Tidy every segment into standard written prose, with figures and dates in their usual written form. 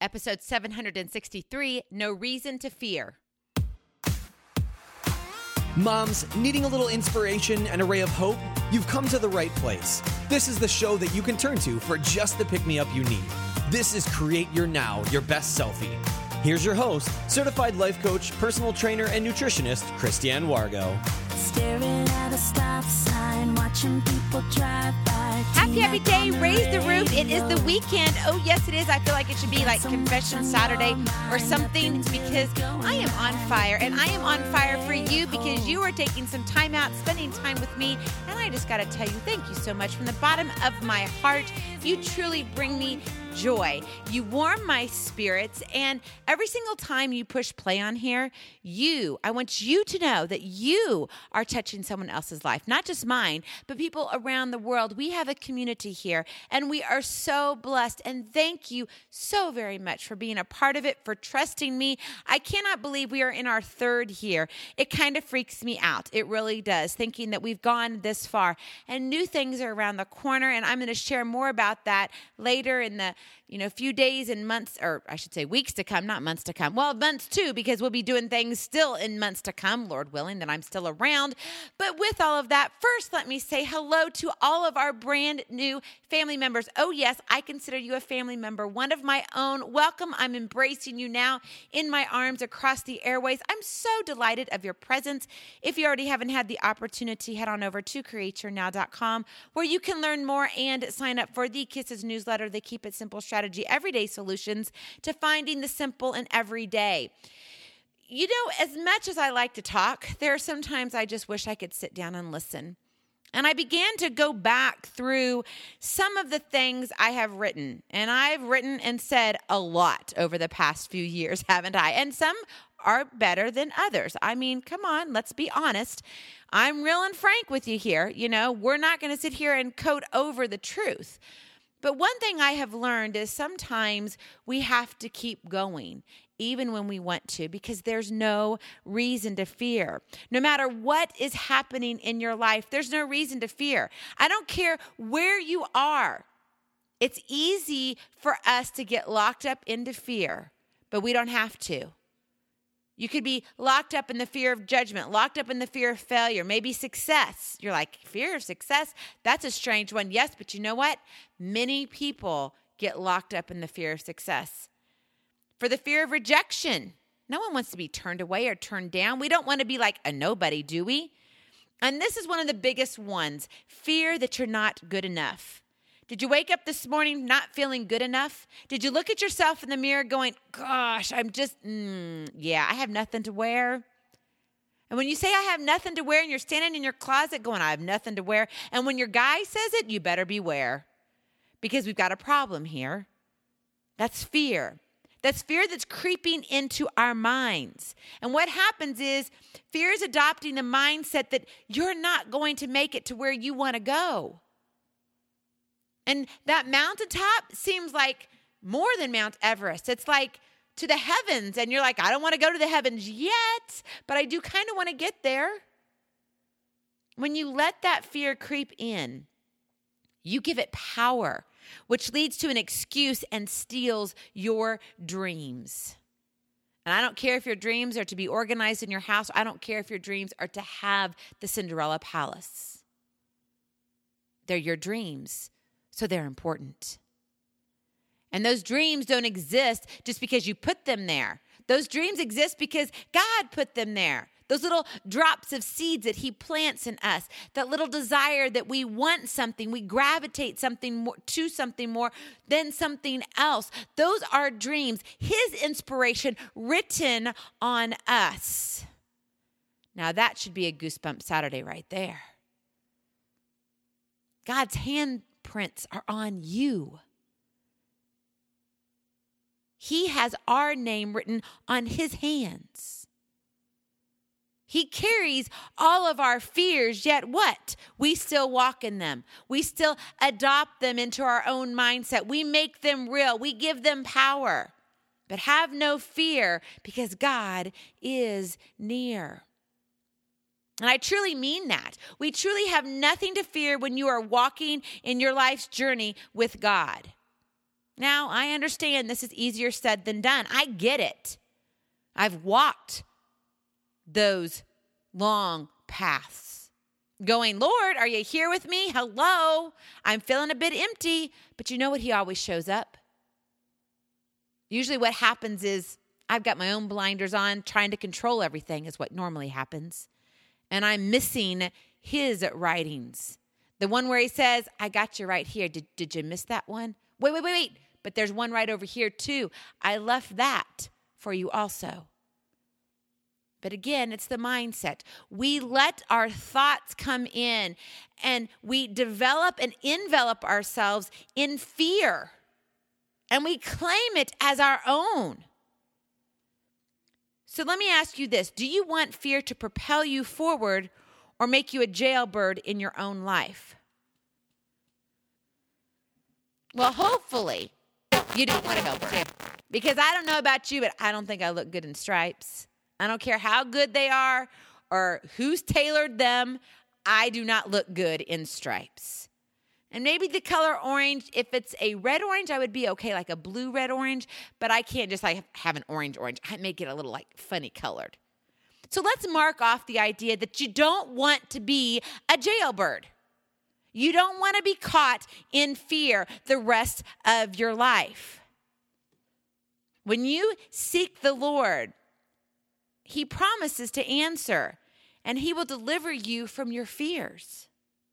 episode 763, No Reason to Fear. Moms, needing a little inspiration and a ray of hope? You've come to the right place. This is the show that you can turn to for just the pick-me-up you need. This is Create Your Now, Your Best Selfie. Here's your host, certified life coach, personal trainer, and nutritionist, Christiane Wargo. Staring at a stop sign, watching people drive by. Happy day, raise the roof. It is the weekend. Oh, yes, it is. I feel like it should be like Confession Saturday or something because I am on fire. And I am on fire for you because you are taking some time out, spending time with me. And I just got to tell you, thank you so much from the bottom of my heart. You truly bring me joy. You warm my spirits, and every single time you push play on here, I want you to know that you are touching someone else's life, not just mine, but people around the world. We have a community here, and we are so blessed, and thank you so very much for being a part of it, for trusting me. I cannot believe we are in our third year. It kind of freaks me out. It really does, thinking that we've gone this far, and new things are around the corner, and I'm going to share more about that later in the few days and months, or I should say weeks to come, not months to come. Well, months too, because we'll be doing things still in months to come, Lord willing, that I'm still around. But with all of that, first, let me say hello to all of our brand new family members. Oh, yes, I consider you a family member, one of my own. Welcome. I'm embracing you now in my arms across the airways. I'm so delighted of your presence. If you already haven't had the opportunity, head on over to createyournow.com where you can learn more and sign up for the Kisses newsletter, the Keep It Simple Strategy Everyday Solutions to Finding the Simple in Everyday. As much as I like to talk, there are sometimes I just wish I could sit down and listen. And I began to go back through some of the things I have written. And I've written and said a lot over the past few years, haven't I? And some are better than others. I mean, come on, let's be honest. I'm real and frank with you here. We're not going to sit here and code over the truth. But one thing I have learned is sometimes we have to keep going, even when we want to, because there's no reason to fear. No matter what is happening in your life, there's no reason to fear. I don't care where you are. It's easy for us to get locked up into fear, but we don't have to. You could be locked up in the fear of judgment, locked up in the fear of failure, maybe success. You're like, fear of success? That's a strange one. Yes, but you know what? Many people get locked up in the fear of success. For the fear of rejection. No one wants to be turned away or turned down. We don't want to be like a nobody, do we? And this is one of the biggest ones, fear that you're not good enough. Did you wake up this morning not feeling good enough? Did you look at yourself in the mirror going, gosh, I'm just, I have nothing to wear? And when you say I have nothing to wear and you're standing in your closet going, I have nothing to wear. And when your guy says it, you better beware because we've got a problem here. That's fear. That's fear that's creeping into our minds. And what happens is fear is adopting a mindset that you're not going to make it to where you want to go. And that mountaintop seems like more than Mount Everest. It's like to the heavens. And you're like, I don't want to go to the heavens yet, but I do kind of want to get there. When you let that fear creep in, you give it power, which leads to an excuse and steals your dreams. And I don't care if your dreams are to be organized in your house. I don't care if your dreams are to have the Cinderella palace. They're your dreams. So they're important. And those dreams don't exist just because you put them there. Those dreams exist because God put them there. Those little drops of seeds that he plants in us, that little desire that we want something, we gravitate something more to something more than something else. Those are dreams, his inspiration written on us. Now that should be a Goosebump Saturday right there. God's handprints are on you. He has our name written on his hands. He carries all of our fears, yet what? We still walk in them. We still adopt them into our own mindset. We make them real. We give them power. But have no fear because God is near. And I truly mean that. We truly have nothing to fear when you are walking in your life's journey with God. Now, I understand this is easier said than done. I get it. I've walked those long paths going, Lord, are you here with me? Hello. I'm feeling a bit empty. But you know what? He always shows up. Usually what happens is I've got my own blinders on, trying to control everything is what normally happens. And I'm missing his writings. The one where he says, I got you right here. Did you miss that one? Wait. But there's one right over here too. I left that for you also. But again, it's the mindset. We let our thoughts come in and we develop and envelop ourselves in fear. And we claim it as our own. So let me ask you this. Do you want fear to propel you forward or make you a jailbird in your own life? Well, hopefully you don't want to go jailbird. Because I don't know about you, but I don't think I look good in stripes. I don't care how good they are or who's tailored them. I do not look good in stripes. And maybe the color orange, if it's a red orange, I would be okay, like a blue red orange. But I can't just like have an orange. I make it a little like funny colored. So let's mark off the idea that you don't want to be a jailbird. You don't want to be caught in fear the rest of your life. When you seek the Lord, he promises to answer, and he will deliver you from your fears.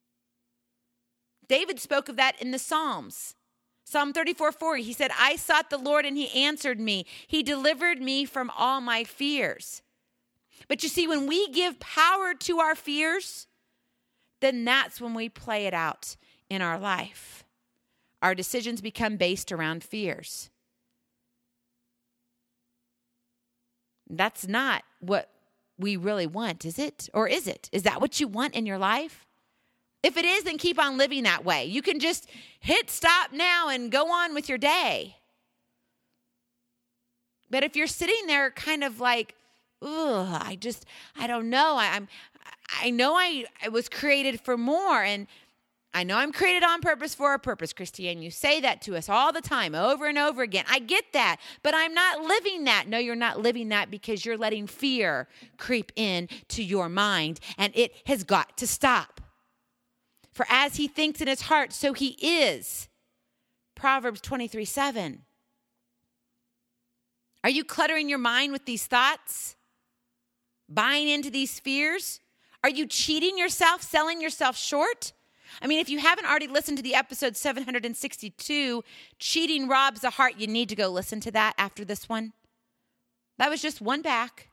David spoke of that in the Psalms. Psalm 34:4, he said, I sought the Lord and he answered me. He delivered me from all my fears. But you see, when we give power to our fears, then that's when we play it out in our life. Our decisions become based around fears. That's not what we really want, is it? Or is it? Is that what you want in your life? If it is, then keep on living that way. You can just hit stop now and go on with your day. But if you're sitting there kind of like, I don't know. I know I was created for more, and I know I'm created on purpose for a purpose, Christiane. You say that to us all the time, over and over again. I get that, but I'm not living that. No, you're not living that because you're letting fear creep in to your mind, and it has got to stop. For as he thinks in his heart, so he is. Proverbs 23:7. Are you cluttering your mind with these thoughts? Buying into these fears? Are you cheating yourself, selling yourself short? I mean, if you haven't already listened to the episode 762, Cheating Robs the Heart, you need to go listen to that after this one. That was just one back.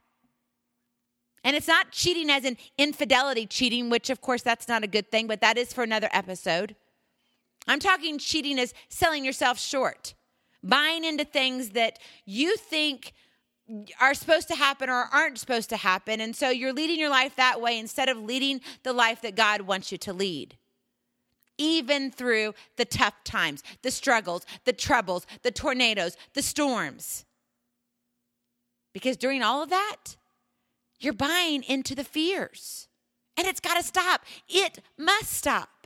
And it's not cheating as in infidelity cheating, which of course that's not a good thing, but that is for another episode. I'm talking cheating as selling yourself short, buying into things that you think are supposed to happen or aren't supposed to happen. And so you're leading your life that way instead of leading the life that God wants you to lead. Even through the tough times, the struggles, the troubles, the tornadoes, the storms. Because during all of that, you're buying into the fears. And it's got to stop. It must stop.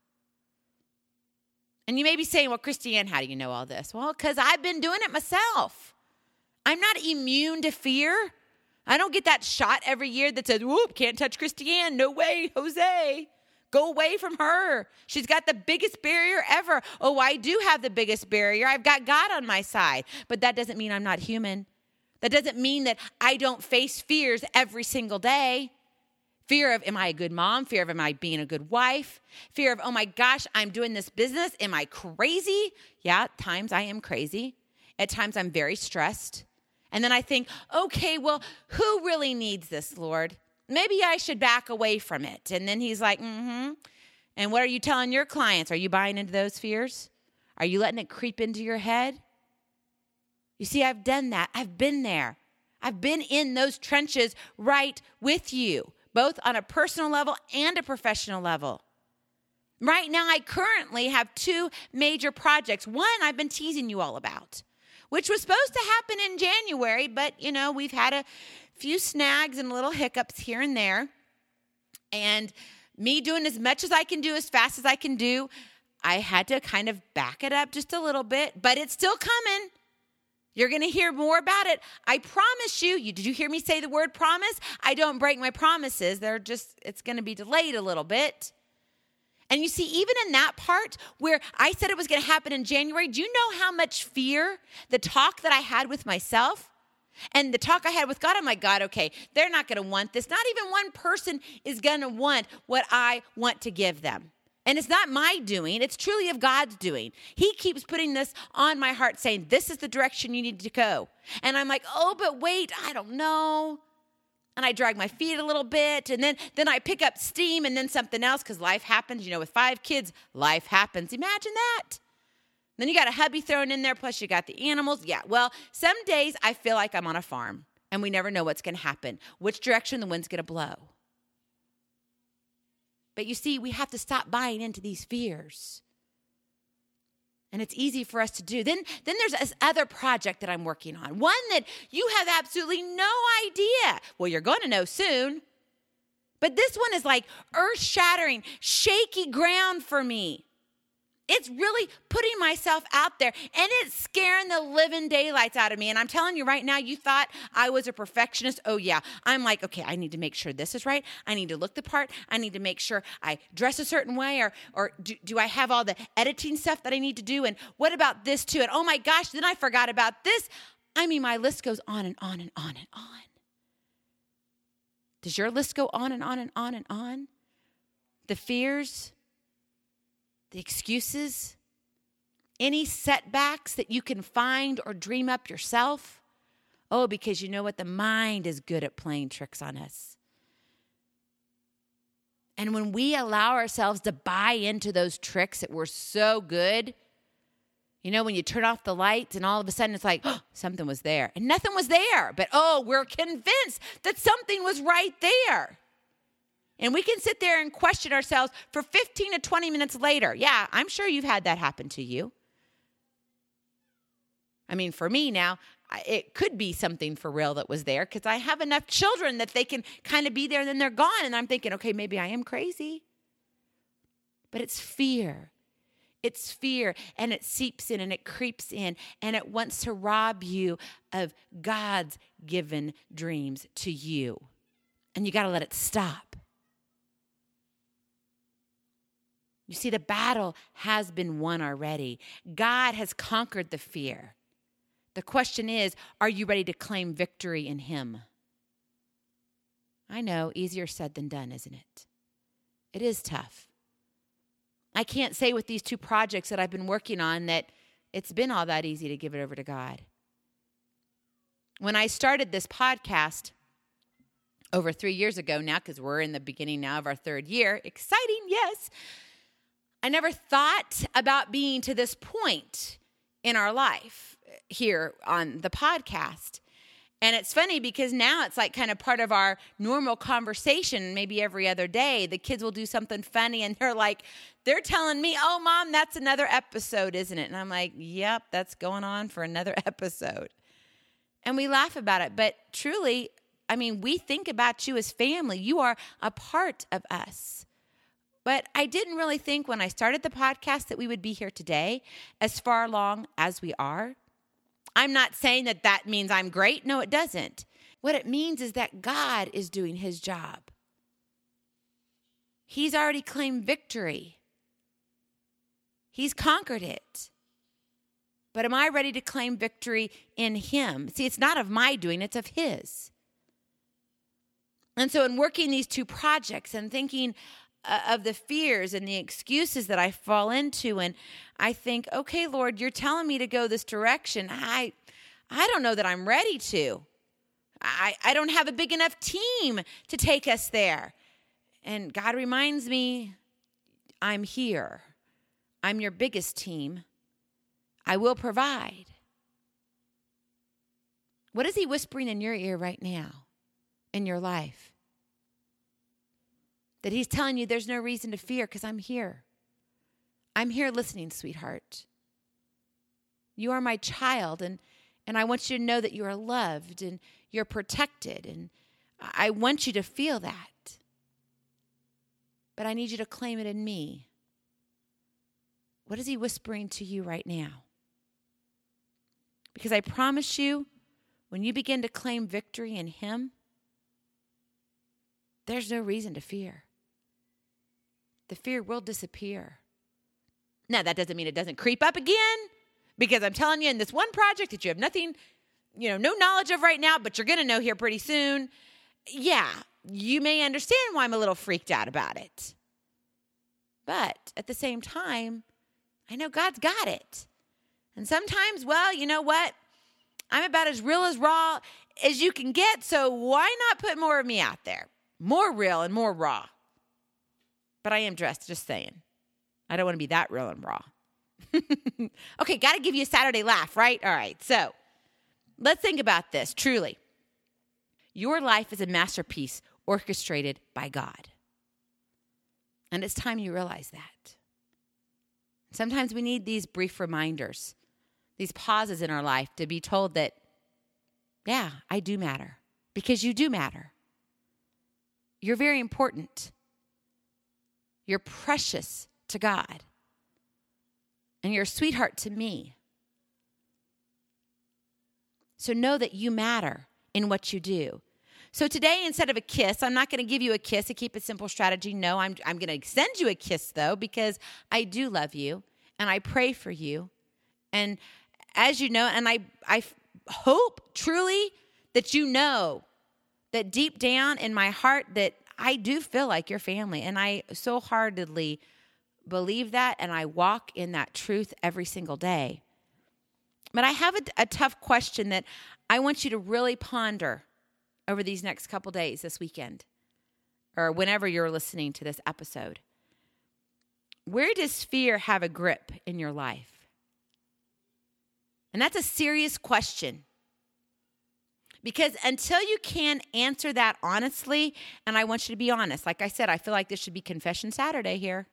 And you may be saying, well, Christiane, how do you know all this? Well, because I've been doing it myself. I'm not immune to fear. I don't get that shot every year that says, whoop, can't touch Christiane. No way, Jose. Go away from her. She's got the biggest barrier ever. Oh, I do have the biggest barrier. I've got God on my side. But that doesn't mean I'm not human. That doesn't mean that I don't face fears every single day. Fear of, am I a good mom? Fear of, am I being a good wife? Fear of, oh my gosh, I'm doing this business. Am I crazy? Yeah, at times I am crazy. At times I'm very stressed. And then I think, okay, well, who really needs this, Lord? Maybe I should back away from it. And then he's like, And what are you telling your clients? Are you buying into those fears? Are you letting it creep into your head? You see, I've done that. I've been there. I've been in those trenches right with you, both on a personal level and a professional level. Right now, I currently have 2 major projects. One I've been teasing you all about, which was supposed to happen in January, but, we've had a few snags and little hiccups here and there. And me doing as much as I can do, as fast as I can do, I had to kind of back it up just a little bit, but it's still coming. You're going to hear more about it. I promise you. Did you hear me say the word promise? I don't break my promises. It's going to be delayed a little bit. And you see, even in that part where I said it was going to happen in January, do you know how much fear, the talk that I had with myself and the talk I had with God, I'm like, God, okay, they're not going to want this. Not even one person is going to want what I want to give them. And it's not my doing. It's truly of God's doing. He keeps putting this on my heart saying, this is the direction you need to go. And I'm like, oh, but wait, I don't know. And I drag my feet a little bit. And then I pick up steam and then something else because life happens. You know, with 5 kids, life happens. Imagine that. Then you got a hubby thrown in there. Plus you got the animals. Yeah, well, some days I feel like I'm on a farm. And we never know what's going to happen. Which direction the wind's going to blow. But you see, we have to stop buying into these fears. And it's easy for us to do. Then there's this other project that I'm working on. One that you have absolutely no idea. Well, you're going to know soon. But this one is like earth-shattering, shaky ground for me. It's really putting myself out there, and it's scaring the living daylights out of me. And I'm telling you right now, you thought I was a perfectionist. Oh, yeah. I'm like, okay, I need to make sure this is right. I need to look the part. I need to make sure I dress a certain way, or do I have all the editing stuff that I need to do? And what about this too? And oh my gosh, then I forgot about this. I mean, my list goes on and on and on and on. Does your list go on and on and on and on? The fears, the excuses, any setbacks that you can find or dream up yourself. Oh, because you know what? The mind is good at playing tricks on us. And when we allow ourselves to buy into those tricks that were so good, you know, when you turn off the lights and all of a sudden it's like, oh, something was there. And nothing was there. But, oh, we're convinced that something was right there. And we can sit there and question ourselves for 15 to 20 minutes later. Yeah, I'm sure you've had that happen to you. I mean, for me now, it could be something for real that was there because I have enough children that they can kind of be there and then they're gone. And I'm thinking, okay, maybe I am crazy. But it's fear. It's fear, and it seeps in and it creeps in, and it wants to rob you of God's given dreams to you. And you got to let it stop. You see, the battle has been won already. God has conquered the fear. The question is, are you ready to claim victory in Him? I know, easier said than done, isn't it? It is tough. I can't say with these 2 projects that I've been working on that it's been all that easy to give it over to God. When I started this podcast over 3 years ago now, because we're in the beginning now of our 3rd year, exciting, yes, I never thought about being to this point in our life here on the podcast. And it's funny because now it's like kind of part of our normal conversation, maybe every other day. The kids will do something funny and they're telling me, oh, Mom, that's another episode, isn't it? And I'm like, yep, that's going on for another episode. And we laugh about it. But truly, I mean, we think about you as family. You are a part of us. But I didn't really think when I started the podcast that we would be here today as far along as we are. I'm not saying that means I'm great. No, it doesn't. What it means is that God is doing His job. He's already claimed victory. He's conquered it. But am I ready to claim victory in Him? See, it's not of my doing, it's of His. And so in working these 2 projects and thinking of the fears and the excuses that I fall into, and I think, okay, Lord, you're telling me to go this direction. I don't know that I'm ready to. I don't have a big enough team to take us there. And God reminds me, I'm here. I'm your biggest team. I will provide. What is He whispering in your ear right now in your life? That He's telling you there's no reason to fear because I'm here. I'm here listening, sweetheart. You are my child, and I want you to know that you are loved and you're protected, and I want you to feel that. But I need you to claim it in me. What is he whispering to you right now? Because I promise you, when you begin to claim victory in him, there's no reason to fear. The fear will disappear. Now, that doesn't mean it doesn't creep up again, because I'm telling you, in this one project that you have nothing, no knowledge of right now, but you're going to know here pretty soon, yeah, you may understand why I'm a little freaked out about it. But at the same time, I know God's got it. And sometimes, well, you know what? I'm about as real as raw as you can get, so why not put more of me out there? More real and more raw. But I am dressed, just saying. I don't want to be that real and raw. Okay, got to give you a Saturday laugh, right? All right, so let's think about this, truly. Your life is a masterpiece orchestrated by God. And it's time you realize that. Sometimes we need these brief reminders, these pauses in our life to be told that, yeah, I do matter, because you do matter. You're very important. You're precious to God. And you're a sweetheart to me. So know that you matter in what you do. So today, instead of a kiss, I'm not going to give you a kiss, a keep it simple strategy. No, I'm going to send you a kiss, though, because I do love you, and I pray for you. And as you know, and I hope truly that you know that deep down in my heart that I do feel like your family, and I so heartedly believe that, and I walk in that truth every single day. But I have a tough question that I want you to really ponder over these next couple days this weekend, or whenever you're listening to this episode. Where does fear have a grip in your life? And that's a serious question. Because until you can answer that honestly, and I want you to be honest, like I said, I feel like this should be Confession Saturday here.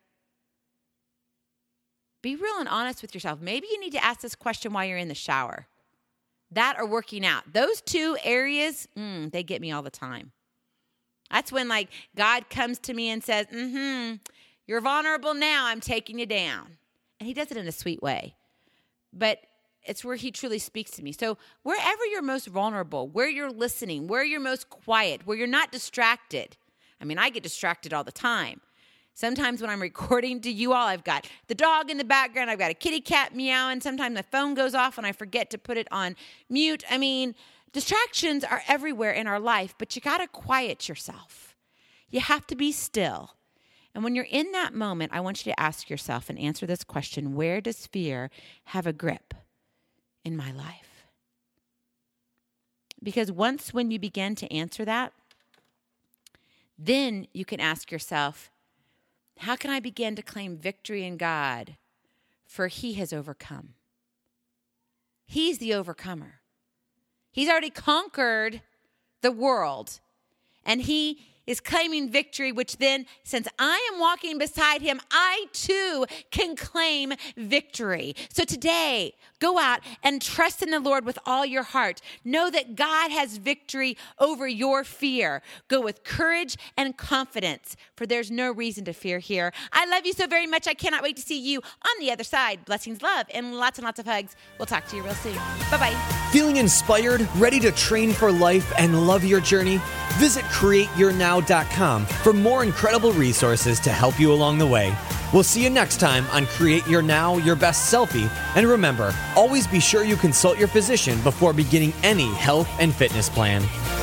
Be real and honest with yourself. Maybe you need to ask this question while you're in the shower. That or working out. Those two areas, they get me all the time. That's when God comes to me and says, you're vulnerable now, I'm taking you down. And he does it in a sweet way. But it's where he truly speaks to me. So wherever you're most vulnerable, where you're listening, where you're most quiet, where you're not distracted. I mean, I get distracted all the time. Sometimes when I'm recording to you all, I've got the dog in the background. I've got a kitty cat meowing. Sometimes my phone goes off and I forget to put it on mute. I mean, distractions are everywhere in our life, but you got to quiet yourself. You have to be still. And when you're in that moment, I want you to ask yourself and answer this question: where does fear have a grip in my life? Because when you begin to answer that, then you can ask yourself, how can I begin to claim victory in God? For he has overcome. He's the overcomer. He's already conquered the world. And he is claiming victory, which then, since I am walking beside him, I too can claim victory. So today, go out and trust in the Lord with all your heart. Know that God has victory over your fear. Go with courage and confidence, for there's no reason to fear here. I love you so very much. I cannot wait to see you on the other side. Blessings, love, and lots of hugs. We'll talk to you real soon. Bye-bye. Feeling inspired, ready to train for life, and love your journey? Visit CreateYourNow.com for more incredible resources to help you along the way. We'll see you next time on Create Your Now, Your Best Selfie. And remember, always be sure you consult your physician before beginning any health and fitness plan.